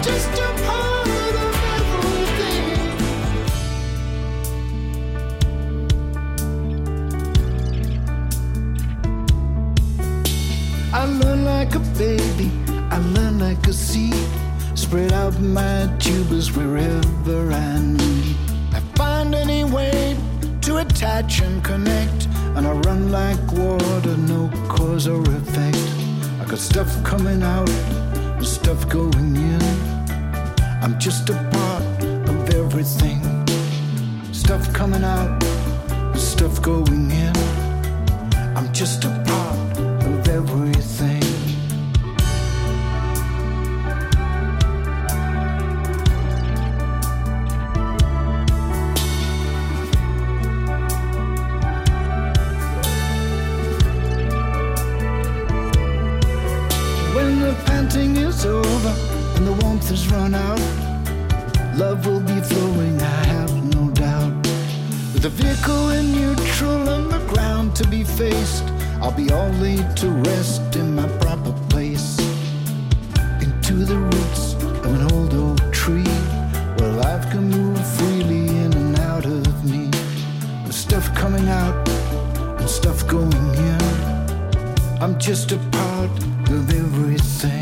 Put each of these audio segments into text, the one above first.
just a part of everything. I learn like a baby, I learn like a seed. Spread out my tubers wherever I need. I find any way to attach and connect, and I run like water, no cause or effect. I got stuff coming out and stuff going in. I'm just a part of everything. Stuff coming out and stuff going in. I'm just a part of everything. When the panting is over and the warmth has run out, love will be flowing, I have no doubt. With the vehicle in neutral and the ground to be faced, I'll be all laid to rest in my proper place. Into the roots of an old oak tree, where life can move freely in and out of me. With stuff coming out and stuff going in, I'm just a part of everything.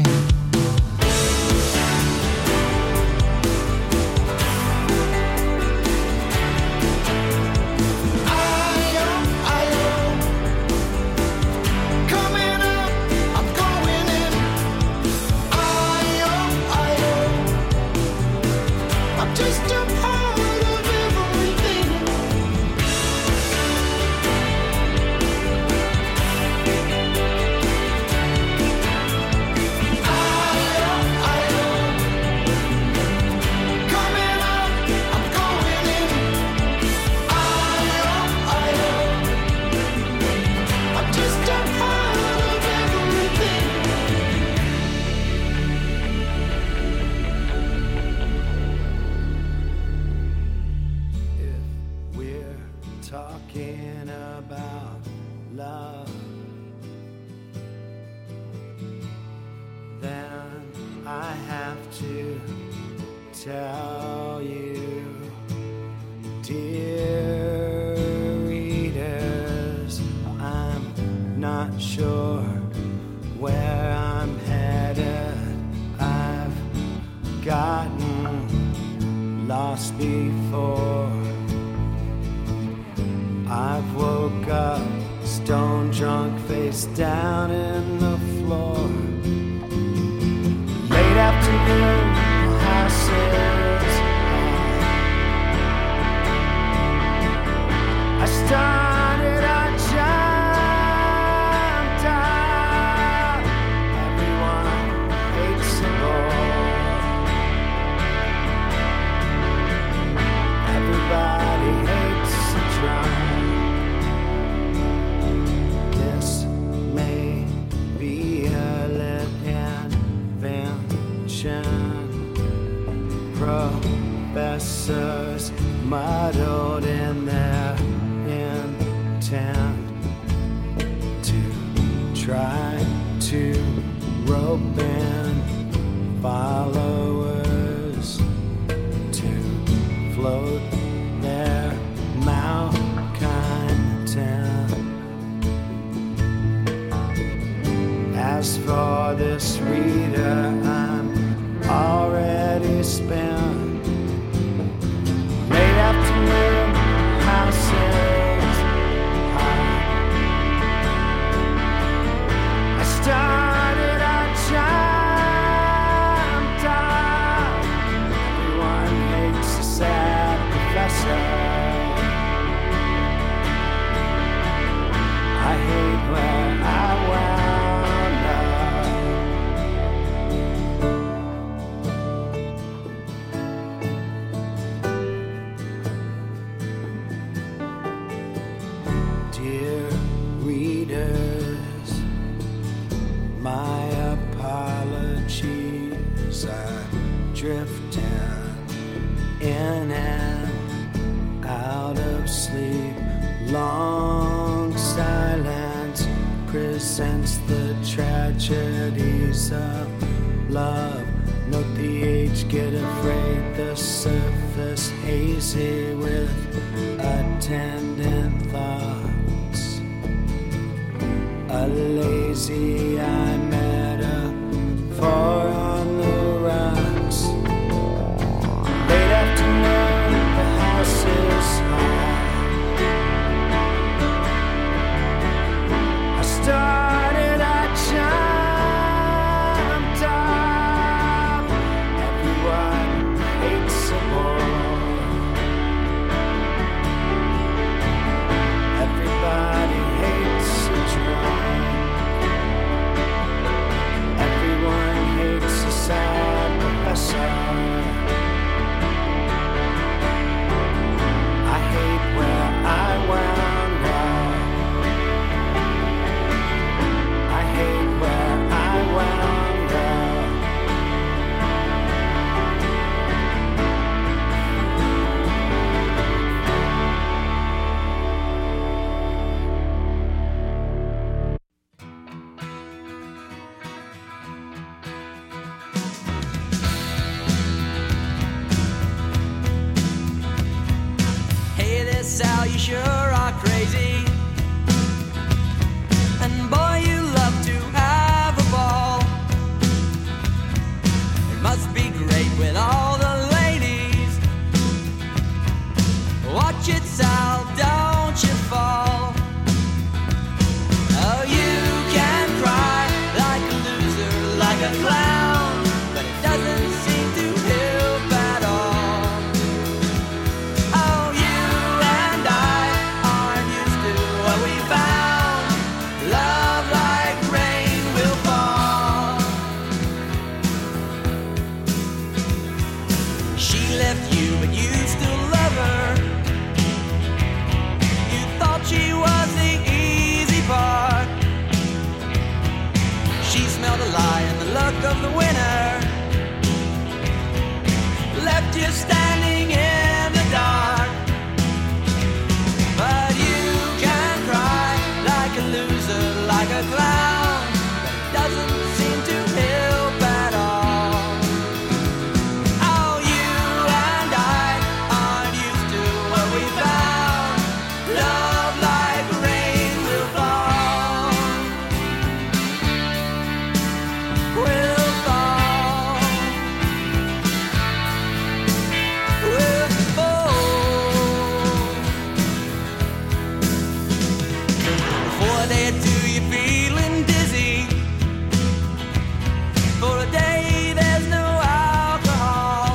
Talking about love, then I have to tell you, dear readers, I'm not sure where I'm headed. I've gotten lost before. I've woke up stone drunk, face down in the floor. Late afternoon, houses. I started, I jumped out. Everyone hates the Lord. Everybody hates the drum. Professors muddled in their intent to try to rope in followers to float their malcontent. As for this reader, I'm already spent. Late afternoon houses. I started, I jumped out. Everyone hates a sad professor. I hate where I wound up. Dear readers, my apologies. I'm drifting in and out of sleep. Long silence presents the tragedies of love. Note the age, get afraid, the surface hazy with attendant thoughts. A lazy eye metaphor on the rocks. Late afternoon, the house is high. I started, I jumped up. Everyone hates a ball. Everybody hates a drum. Everyone hates a sad professor. I hate where I wound up. I hate where I wound up. Hey there, Sal, you sure are crazy. And boy, you love to have a ball. It must be great with all the ladies. Watch it, Sal, don't you fall. Oh, you can cry like a loser, like a clown, but it doesn't seem to help at all. Oh, you and I aren't used to what we found. Love like rain will fall. She left you, but you still love her. You thought she was the easy part. She smelled a lie in the look of the winner. Left you standing in the dark. But you can cry like a loser, like a clown, but it doesn't seem to help at all. Oh, you and I aren't used to what we found. Love like rain will fall. Will fall. Will fall. For a day or two you're feeling dizzy. For a day there's no alcohol.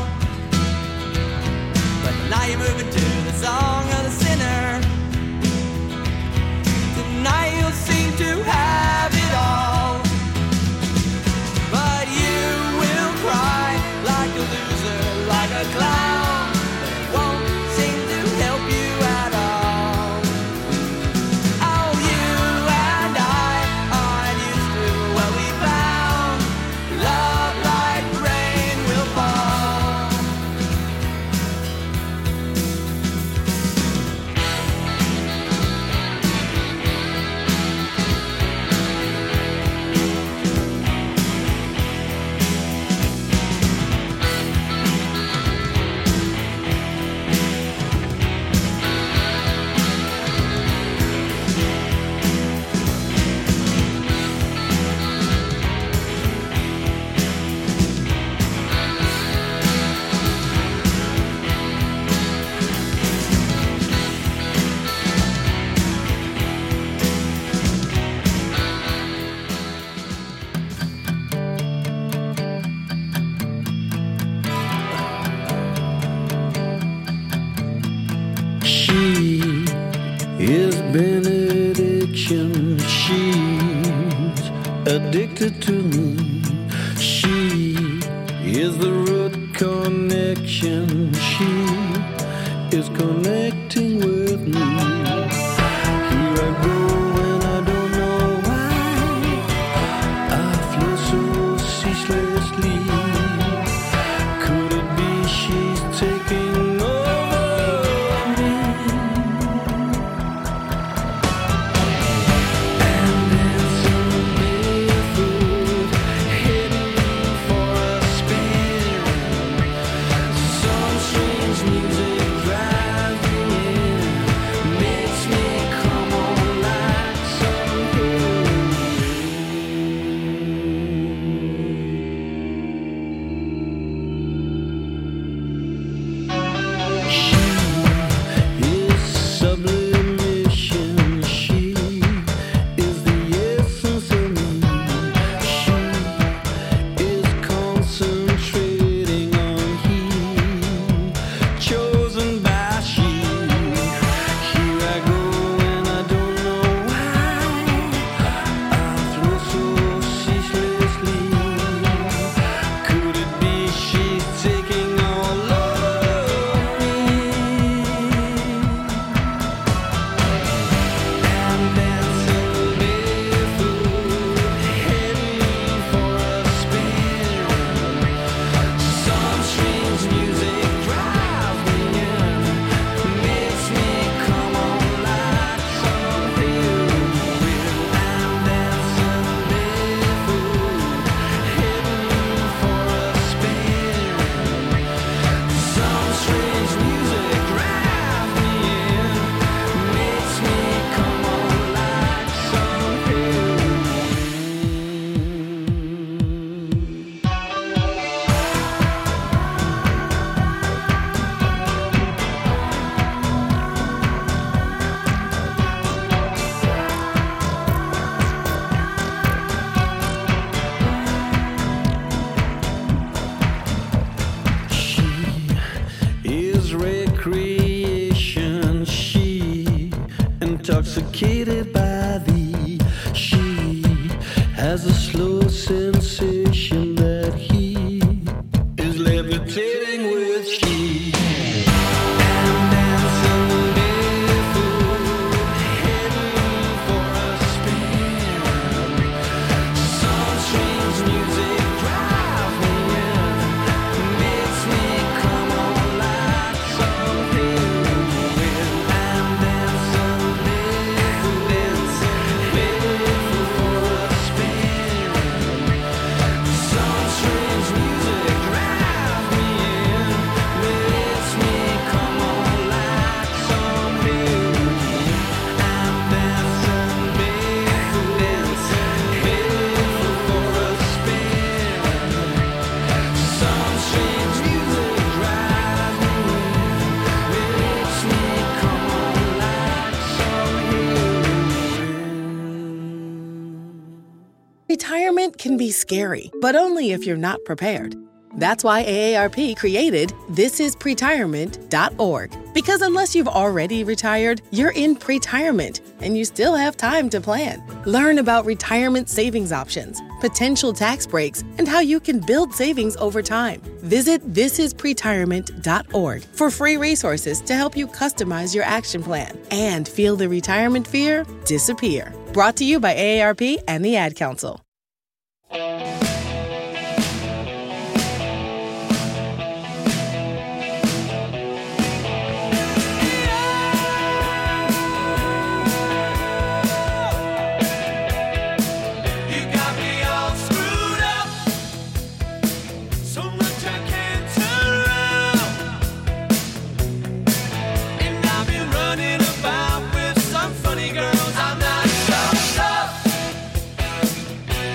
But now you're moving to the song of the sinner. Tonight you'll seem to have it all. But you will cry like a loser, like a clown, but it won't seem to help you at all. Oh, you and I aren't used to what we found. Love like rain will fall. She is benediction. She's addicted to me. She is the root connection. She is connecting with me. Here I go and I don't know why. I feel so ceaselessly. Could it be she's taking over me? And it's so barefoot, heading for a spin. intoxicated by thee. She has a slow sensation that he is levitating with she. And dancing barefoot, heading for a spin. Some strange music drives me in, makes me come on like some heroin. I'm dancing barefoot, heading for a spin. Some strange music drives me in, makes me come on like some heroin. I'm dancing barefoot, heading for a spin. Some strange music drives me in, makes me come on like some heroin. Retirement can be scary, but only if you're not prepared. That's why AARP created thisispretirement.org. Because unless you've already retired, you're in pretirement, and you still have time to plan. Learn about retirement savings options, potential tax breaks, and how you can build savings over time. Visit thisispretirement.org for free resources to help you customize your action plan and feel the retirement fear disappear. Brought to you by AARP and the Ad Council. You got me all screwed up, so much I can't turn around. And I've been running about with some funny girls. I'm not so tough.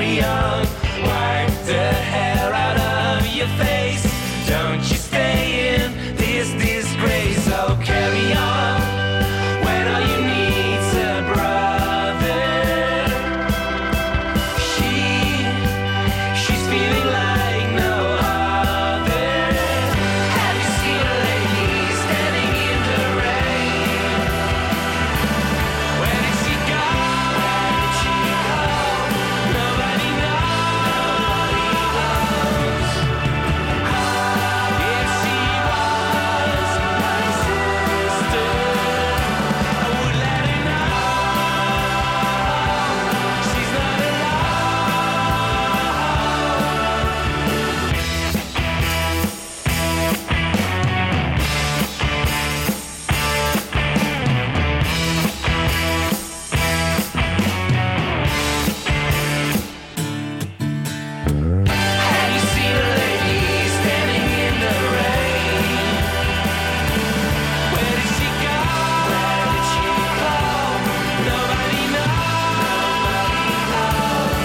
carry on. Wipe the hair out of your face. Don't you stay in this disgrace. So carry on when all you need's a brother. She's feeling like no other. Have you seen a lady standing in the rain? Where did she go? Where did she go? Nobody knows. If she was my sister, I would let her know she's not Have you seen a lady standing in the rain? Where did she go? Where did she go? Nobody knows.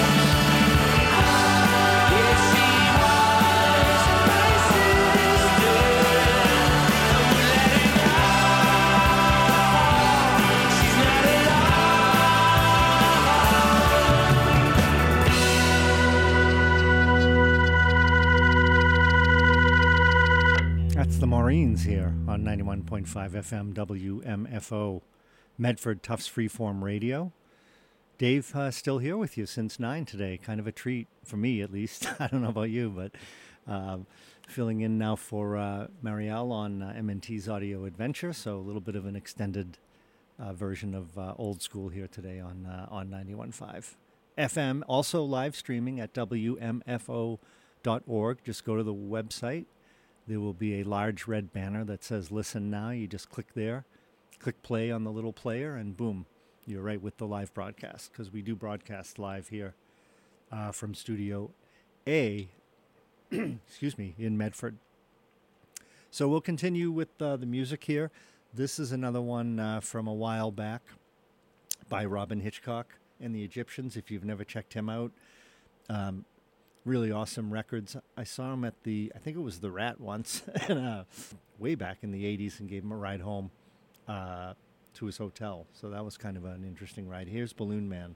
If she was my sister, I would let her know she's not That's the Maureen's here on 91.5 FM WMFO, Medford Tufts Freeform Radio. Dave still here with you since 9 today. Kind of a treat for me, at least. I don't know about you, but filling in now for Marielle on MNT's Audio Adventure. So a little bit of an extended version of Old School here today on 91.5 FM. Also live streaming at WMFO.org. Just go to the website. There will be a large red banner that says listen now. You just click there, click play on the little player, and boom, you're right with the live broadcast, because we do broadcast live here from Studio A, excuse me, in Medford. So we'll continue with the music here. This is another one from a while back by Robin Hitchcock and the Egyptians, if you've never checked him out. Really awesome records. I saw him at I think it was the Rat once, way back in the 80s, and gave him a ride home to his hotel. So that was kind of an interesting ride. Here's Balloon Man.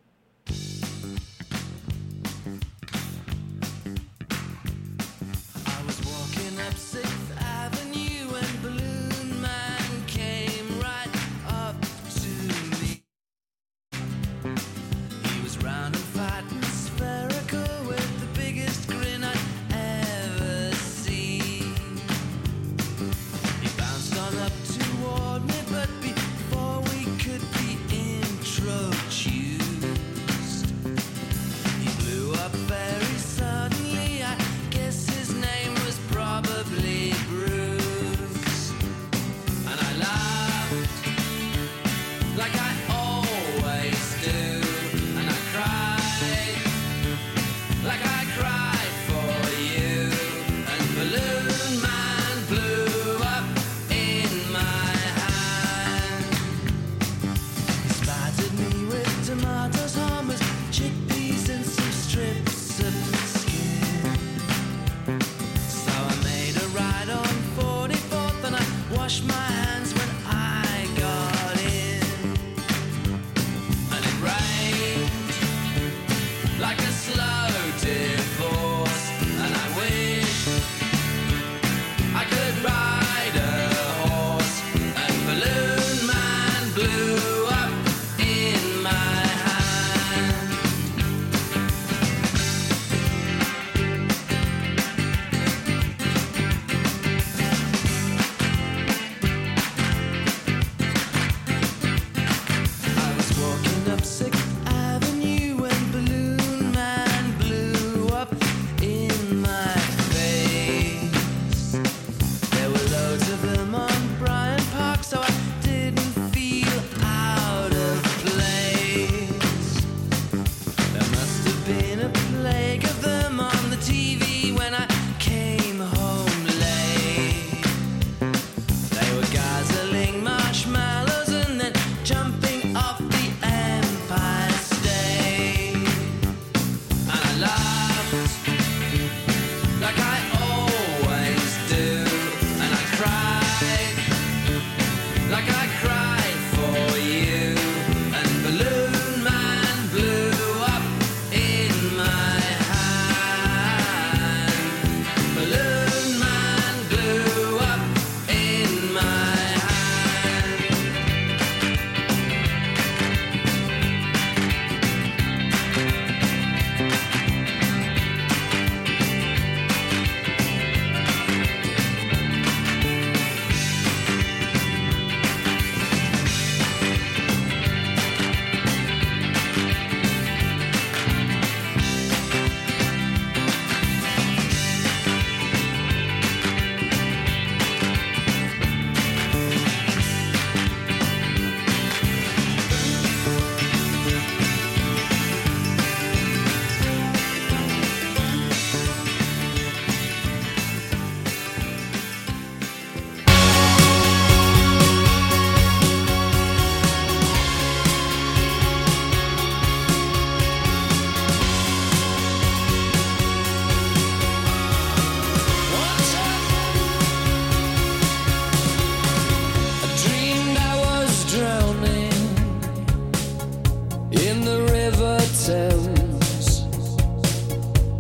I was walking up 6th Avenue and Balloon Man came right up to me. He was round and fat and spherical with the biggest grin I'd ever seen. He bounced on up toward me, but before we could be introduced, he blew up very suddenly. I guess his name was probably Bruce. And I laughed like I always do. And I cried like I cried for you. And Balloon Man blew up in my hand. He spattered me with tomatoes, hummus, chickpeas, and some strips of skin. So I made a ride on 44th and I washed my hands when I got in. And it rained like a slow divorce. And I wished I could ride a horse. And Balloon Man blew up in my hand. I was walking up 6th Avenue when Balloon Man blew up in my face. There were loads of them on Bryant Park, so I didn't feel out of place. There must have been a plague of them on the TV when I came home late. They were guzzling marshmallows and then jumping off the Empire State. And I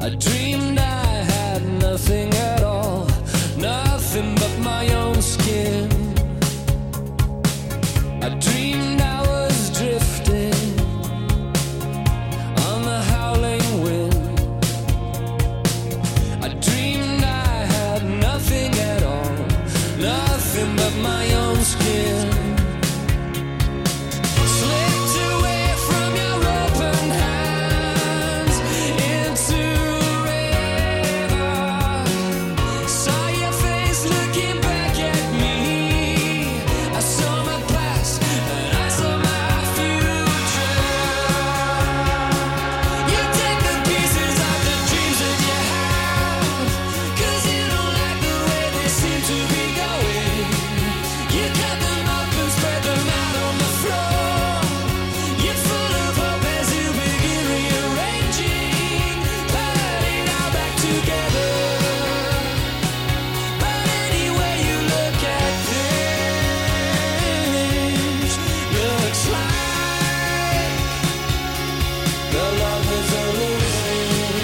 I dreamed I had nothing at all, nothing but my own skin. I dreamed I was drifting on the howling wind. I dreamed I had nothing at all, nothing but my own skin. Slipped away from your open hands into a river. Saw your face looking back at me. I saw my past and I saw my future. You take the pieces of the dreams that you have, 'cause you don't like the way they seem to be going. You cut them up and spread them out on the floor. You're full of hope as you begin rearranging, putting it all back together. But any way you look at things, looks like the lovers are losing.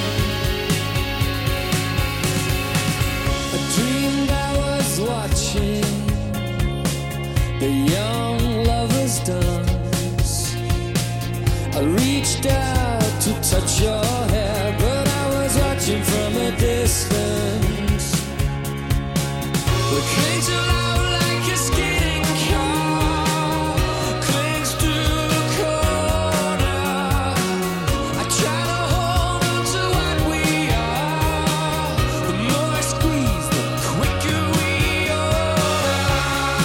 I dreamed I was watching the young lovers dance. I reached out to touch your hair, but I was watching from a distance. We cling to love like a skidding car, clings to the corner. I try to hold on to what we are. The more I squeeze, the quicker we are.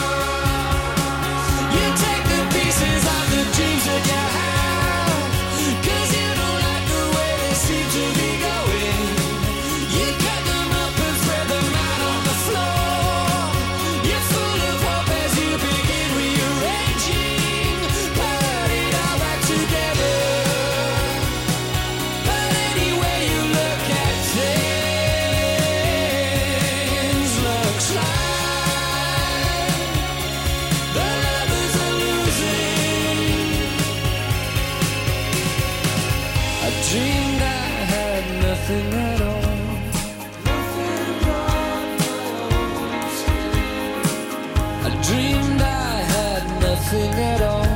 You take the pieces of the dreams that you have, 'cause you don't like the way they seem to be going. You cut them up and spread them out on the floor. You're full of hope as you begin rearranging, put it all back together. But any way you look at things, looks like the lovers are losing. I dreamed I had nothing at all. I dreamed I had nothing at all.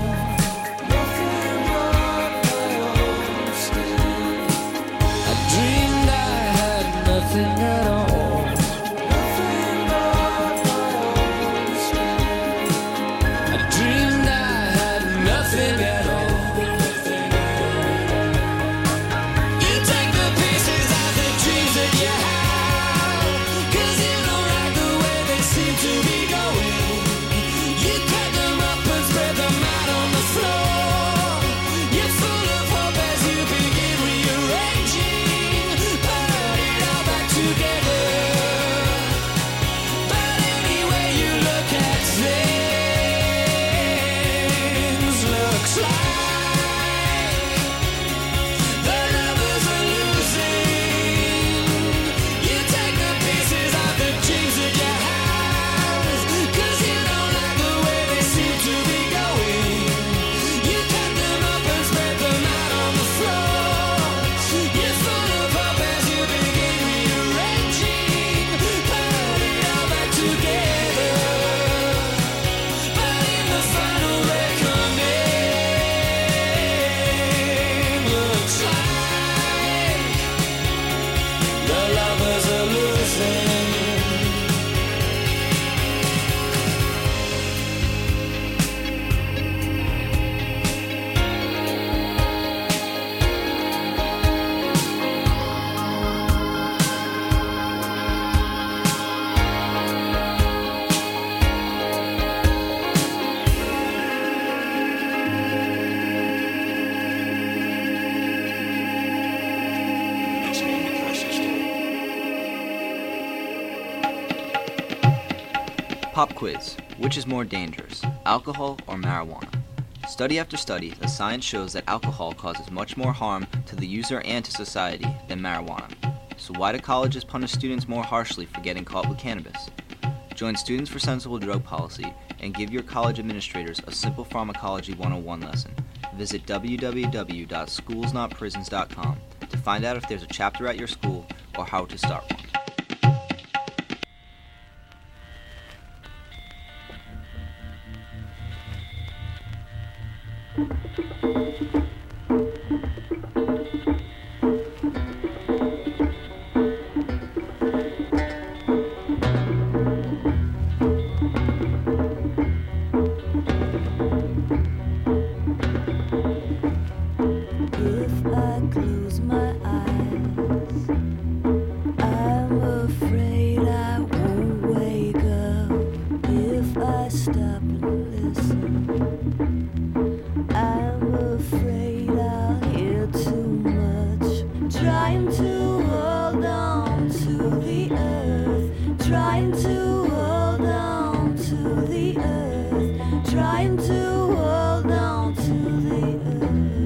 I dreamed I had nothing at all. I dreamed I had nothing at all. You take the pieces of the dreams that you have, 'cause you don't like the way they seem to be going. You cut them up and spread them out on the floor. You're full of hope as you begin rearranging, put it all back together. But any way you look at things, looks like the lovers are losing. You take the pieces of the dreams that you have, 'cause you don't like the way they seem to be going. You cut them up and spread them out on the floor. You're full of hope as you begin rearranging, put it all back together. But in the final reckoning, looks like the lovers are losing. Pop quiz. Which is more dangerous, alcohol or marijuana? Study after study, the science shows that alcohol causes much more harm to the user and to society than marijuana. So why do colleges punish students more harshly for getting caught with cannabis? Join Students for Sensible Drug Policy and give your college administrators a simple pharmacology 101 lesson. Visit www.schoolsnotprisons.com to find out if there's a chapter at your school or how to start one. If I close my eyes, I'm afraid I won't wake up. If I stop and listen, I'm afraid I'll hear too much. Trying to hold on to the earth, trying to hold on to the earth, trying to hold on to the earth.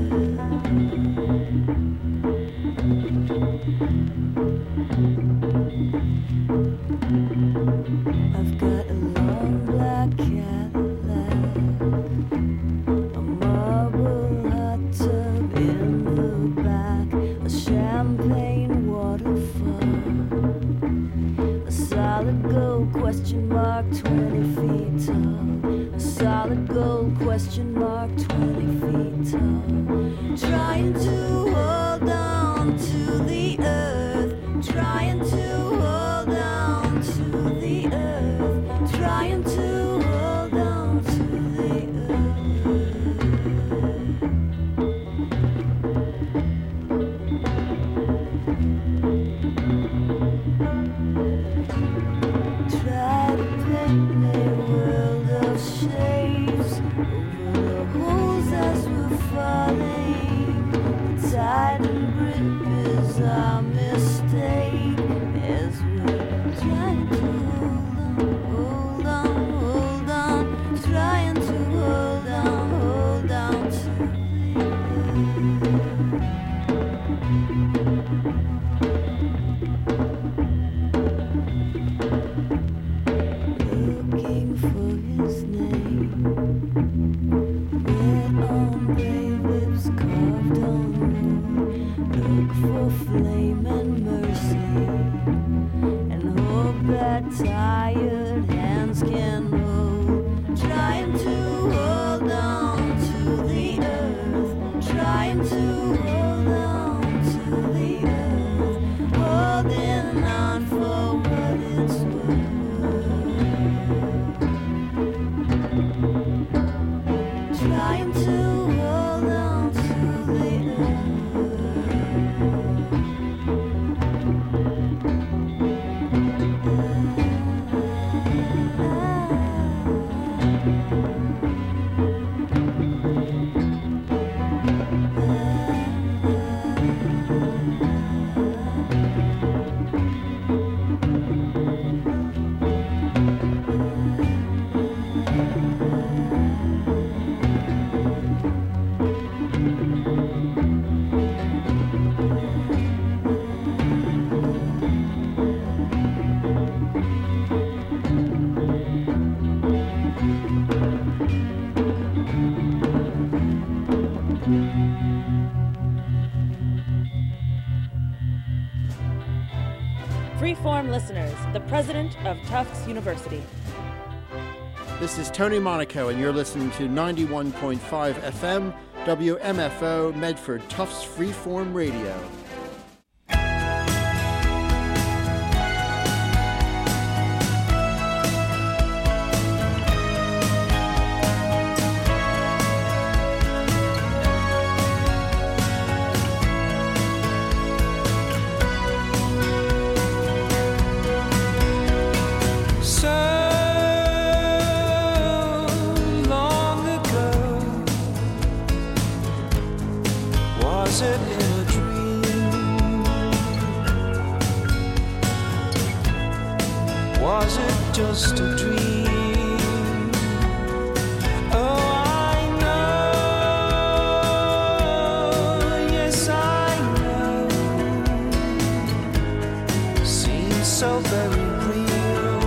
I've got a long black Cadillac, a marble hot tub in the back, a champagne waterfall, a solid gold question mark 20 feet tall, a solid gold question mark 20 feet tall, trying to hold on to the earth, trying to hold on to the earth, trying to hold on to the try to paint me a world of shapes over the holes as we're falling. The tide and grip is our mistake as we're trying to hold on, hold on, trying to hold on to the looking for his name. Red on brave lips carved on wood. Look for flame and mercy, and hope that tired hands can hold. Trying to hold on to the earth, trying to hold on to the earth, holding on for what it's worth. Trying to hold on to the Freeform listeners, the president of Tufts University. This is Tony Monaco, and you're listening to 91.5 FM, WMFO, Medford, Tufts Freeform Radio. Was it in a dream? Was it just a dream? Oh, I know, yes I know. Seems so very real.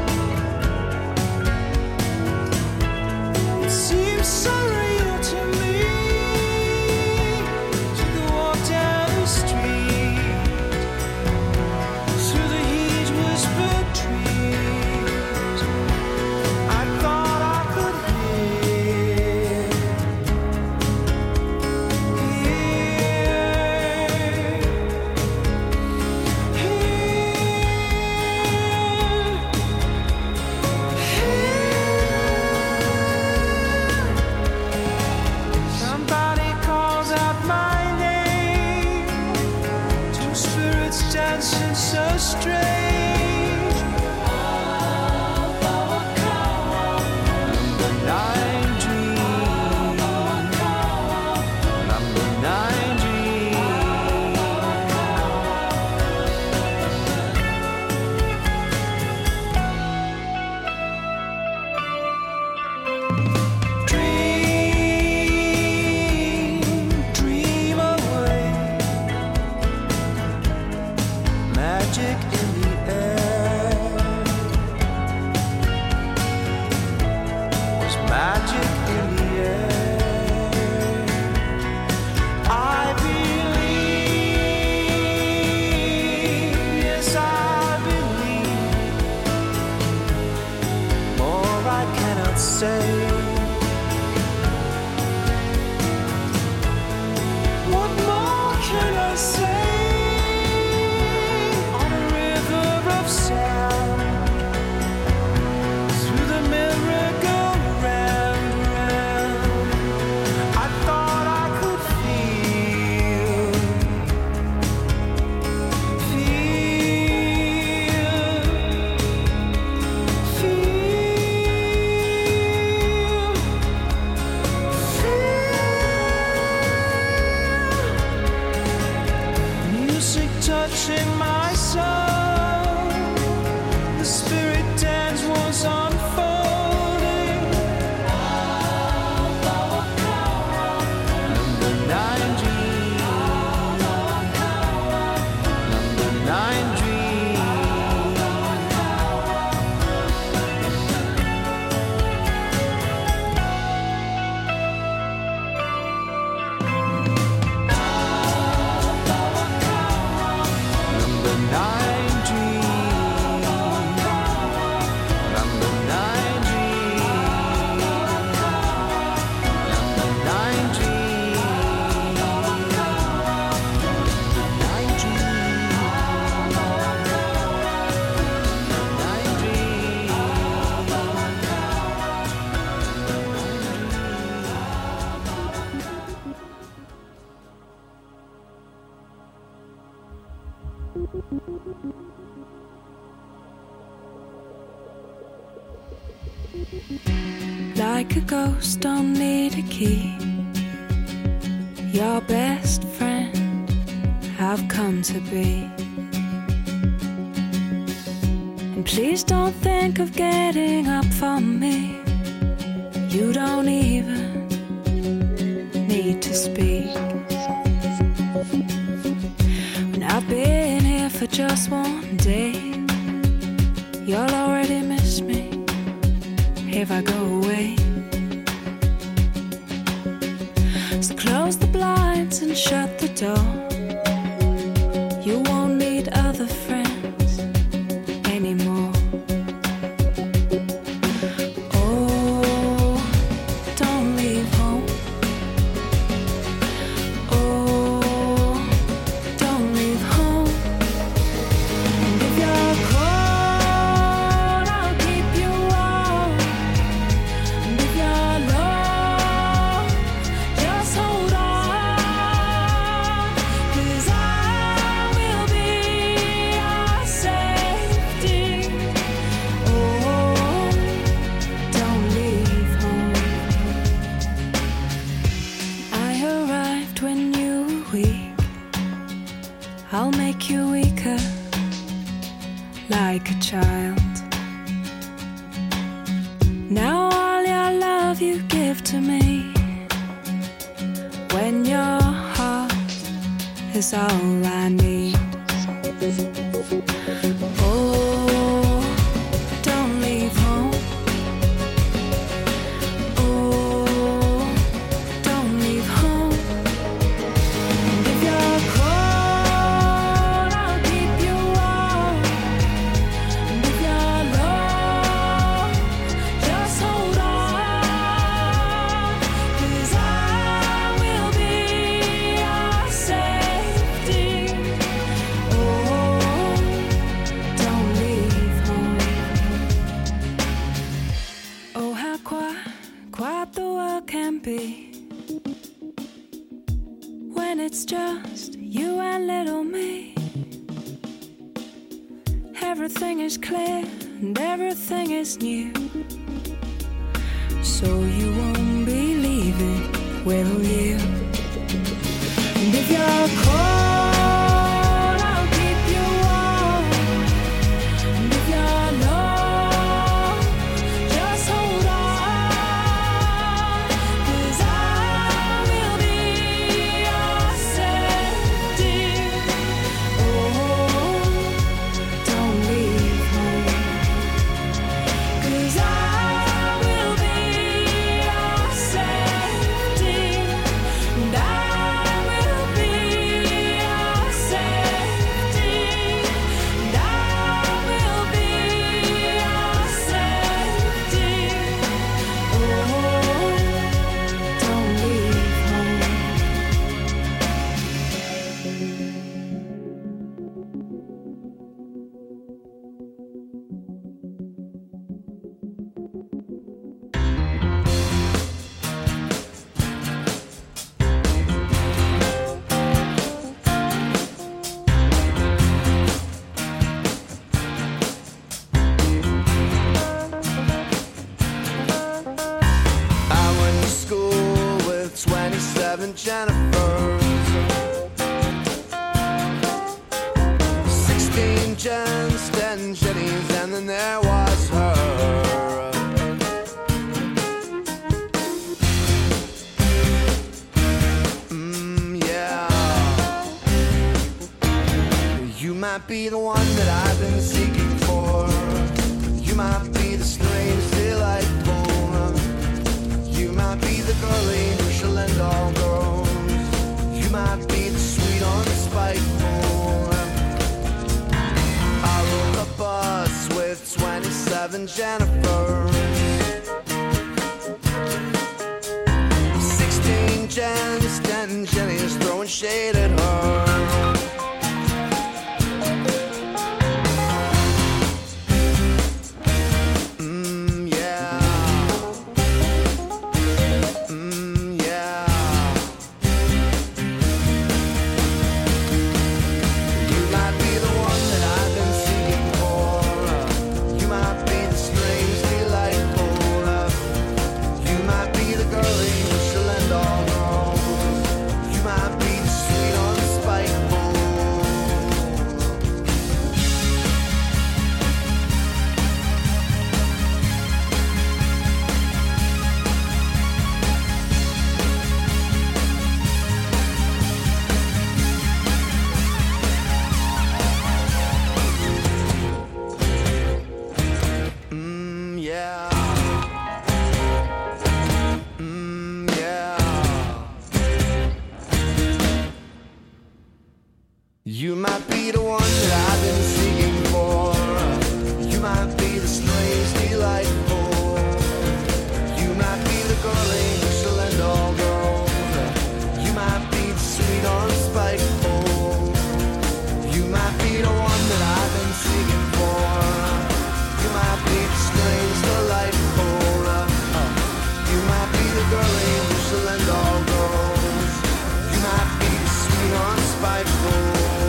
It seems so real to me. To walk down the street. dancing so strange. Number 9 dream. Number 9 dream. Dream away. Magic in the air. There's magic in the air. I believe, yes I believe. More I cannot say. What more can I say? On a river of sound, through the merry-go-round, round. I thought I could feel, music touching my soul. The spirit dance was unfolding. Number 9 dream. Number 9 dream. Number 9 dream. Number 9 dream. Number 9 dream. Like a ghost, don't need a key. Your best friend have come to be. And please don't think of getting up for me. You don't even need to speak. When I've been here for just one day, you'll already miss me if I go away. So close the blinds and shut the door. You won't need other friends anymore. Oh, don't leave home. Oh, don't leave home. And if you're cold, I'll keep you warm. And if you're low, just hold on. 'Cause I will be your safety. Oh, don't leave home. I arrived when you were weak. I'll make you weaker, like a child. Now all your love you give to me, when your heart is all I need. Oh, don't leave home. Oh, don't leave home. And if you're cold, I'll keep you warm. And if you're low, just hold on. 'Cause I will be your safety. Oh, everything is clear and everything is new. So you won't be leaving, will you? And if you're cold, I'll keep you warm. And if you're low, just hold on. 'Cause I will be your safety. Oh, don't leave home. 'Cause I will be your safety. And I will be your safety. And I will be your safety. Oh, don't leave home. I went to school with 27 Jennifers, 16 Jens, 10 Jennies, and then there was her. Yeah. You might be the one that I've been seeking for. You might be the strange, delightful. You might be the girly who shall end all girls. You might be the sweet, unspiteful. I rode the bus with 27 Jennifers, 16 Jens, 10 Jennies throwing shade at her. Yeah. Yeah. You might be the one that I've been seeking for. You might be the strange, delightful. You might be the girly who shall end all girls. You might be the sweet, unspiteful. Yeah. Yeah. You might be the one that I've been seeking for. You might be the strange, delightful. You might be the girly who shall end all girls. You might be the sweet, unspiteful. You might be the one that I've been seeking for. You might be the strange, delightful. You might be the girly who shall end all girls. You might be the sweet, unspiteful.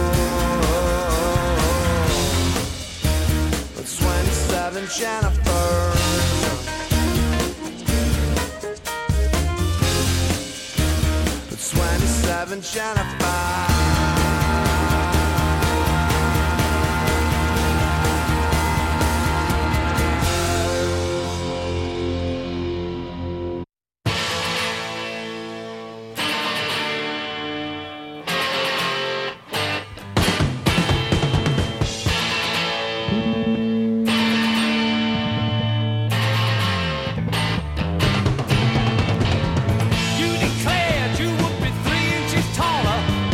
But 27 Jennifers, 27 Jennifers. You declared you would be 3 inches taller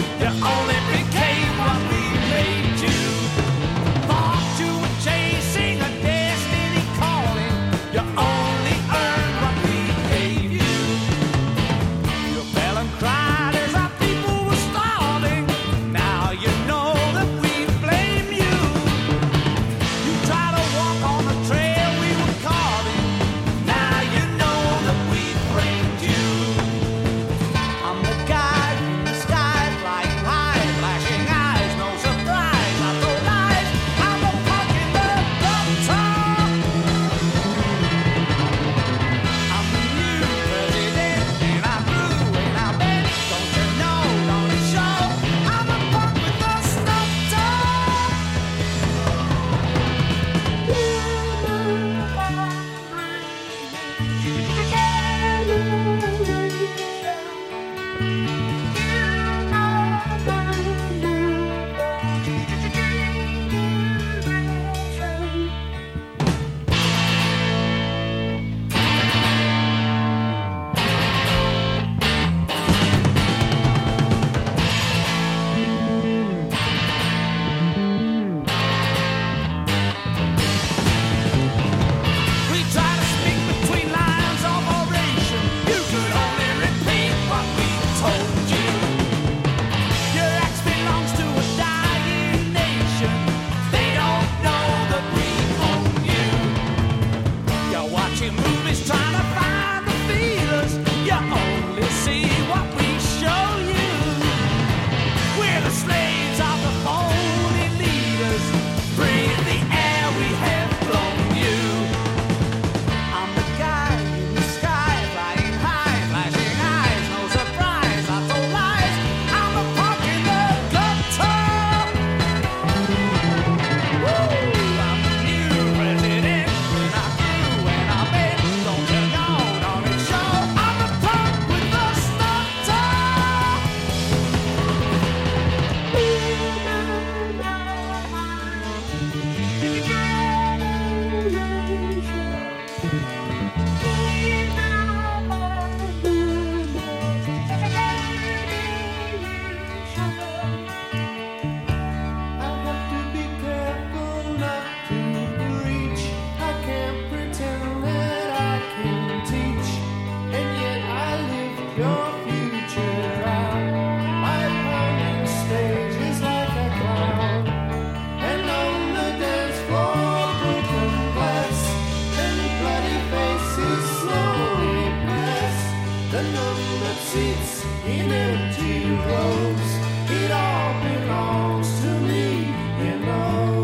seats in empty rows. It all belongs to me, you know.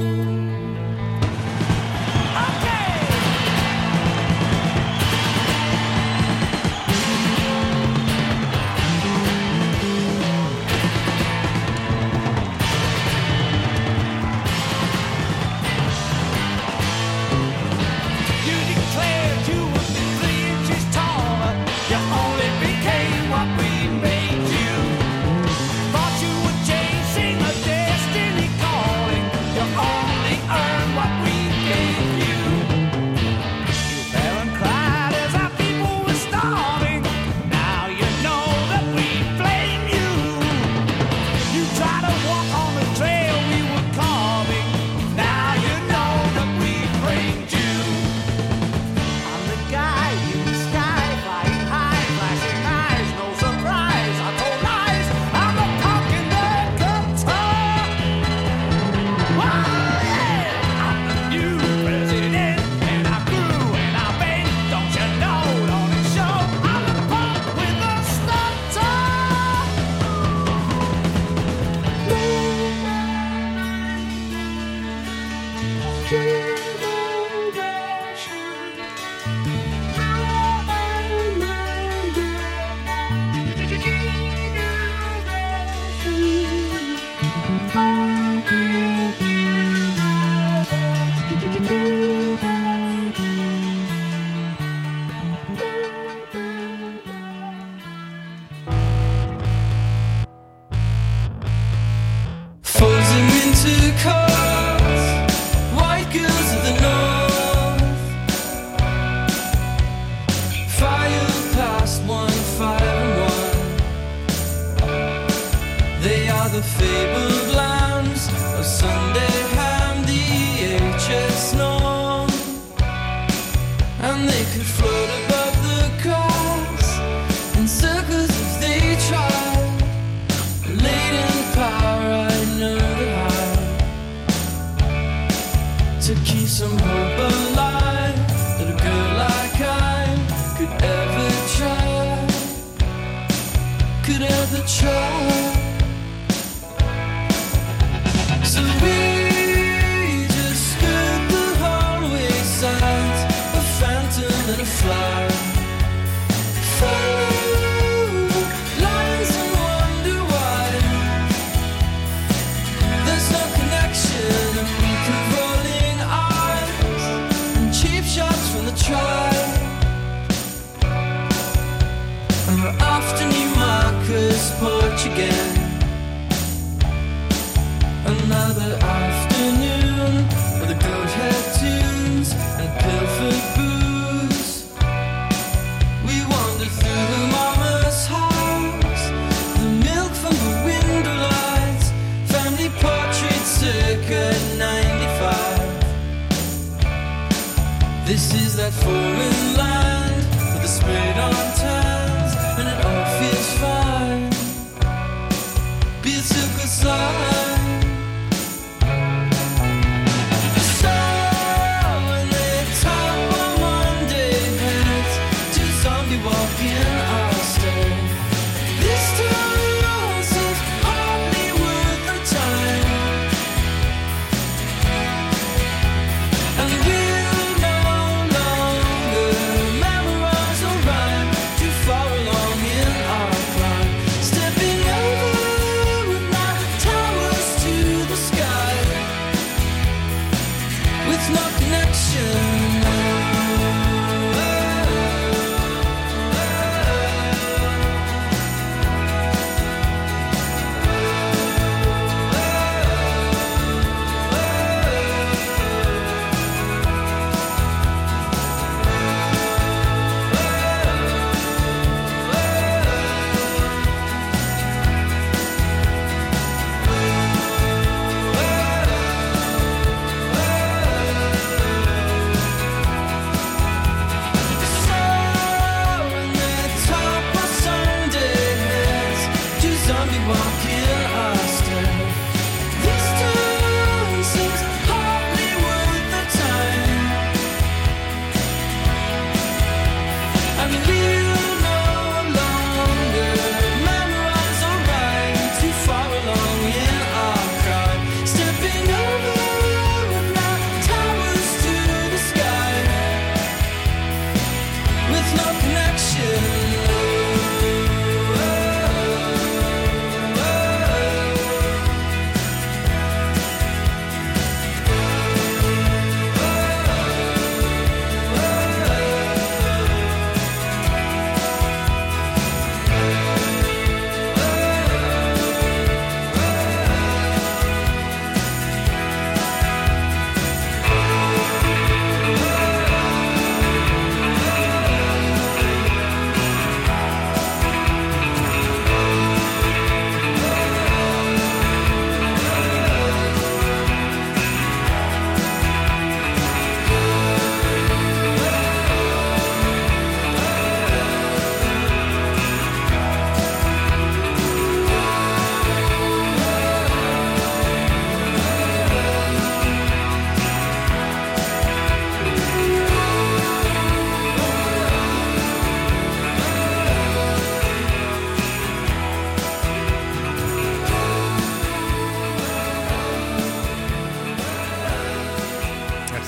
You declared you were 3 inches taller. You only became what we made you. Thought you were chasing a destiny calling. You only earned what we gave you. You fell and cried as our people were starving. Now you know that we blame you. You tried to walk on the trail we were carving. Now you know that we framed you. I'm the guy in the sky, flying high, flashing eyes, no surprise. I told lies. I'm the punk in the guitar. Oh yeah, I'm the new president, and I grew and I bent. Don't you know? Don't it show? I'm the punk with a stutter. Folding into cars, white girls of the north, file past 151. They are the fabled lambs of Sunday ham, the HS norm, and they could float above the cars in circles if they tried. Latent power, I know that to keep some hope alive, that a girl like I could ever try. So we just skirt the hallway signs, a phantom and a fly. Follow the lines and wonder why there's no connection, and weak of rolling eyes and cheap shots from the tribe. And we're off to Newmarker's porch again. Another afternoon with the goat head tunes and pilfered booze. We wandered through the mama's house, the milk from the window lights, family portrait circa 95. This is that foreign land with the sprayed on tans, and it all feels fine. Be a circle sign.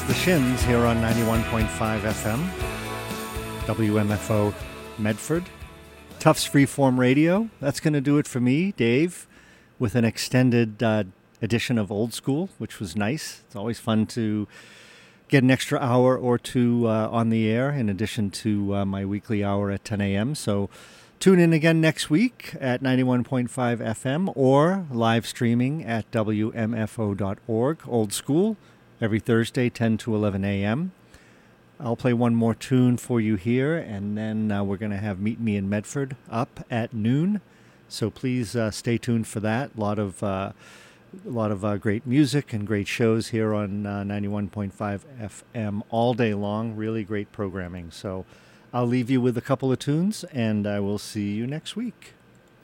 The Shins here on 91.5 FM, WMFO Medford. Tufts Freeform Radio. That's going to do it for me, Dave, with an extended edition of Old School, which was nice. It's always fun to get an extra hour or two on the air in addition to my weekly hour at 10 a.m. So tune in again next week at 91.5 FM or live streaming at WMFO.org. Old School, every Thursday, 10 to 11 a.m. I'll play one more tune for you here, and then we're going to have Meet Me in Medford up at noon. So please stay tuned for that. A lot of great music and great shows here on 91.5 FM all day long. Really great programming. So I'll leave you with a couple of tunes, and I will see you next week.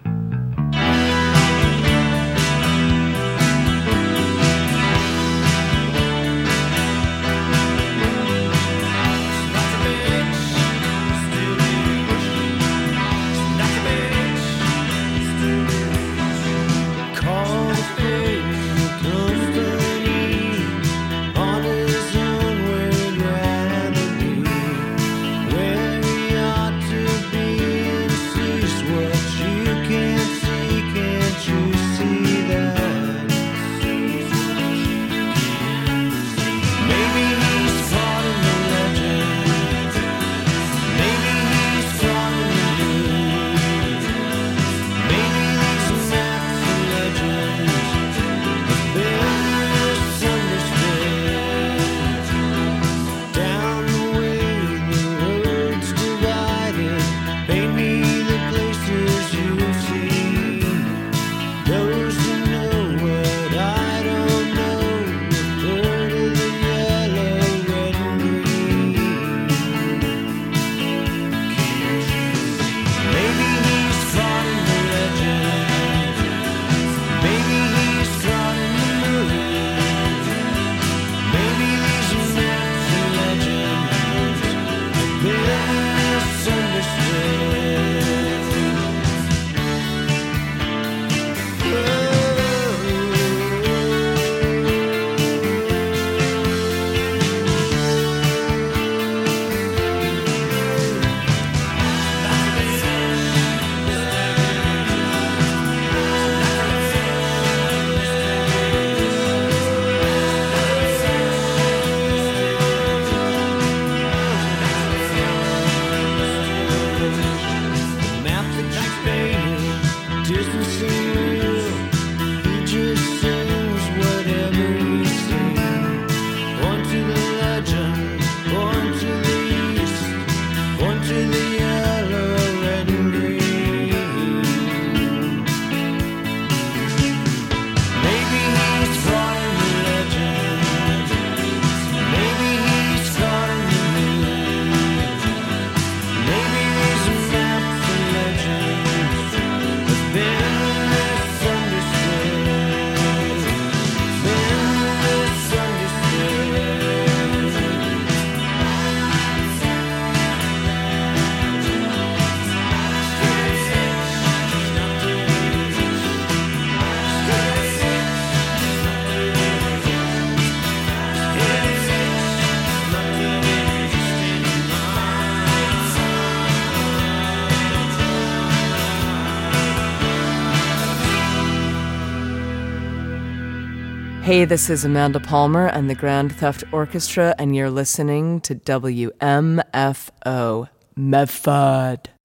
Hey, this is Amanda Palmer and the Grand Theft Orchestra, and you're listening to WMFO Medford.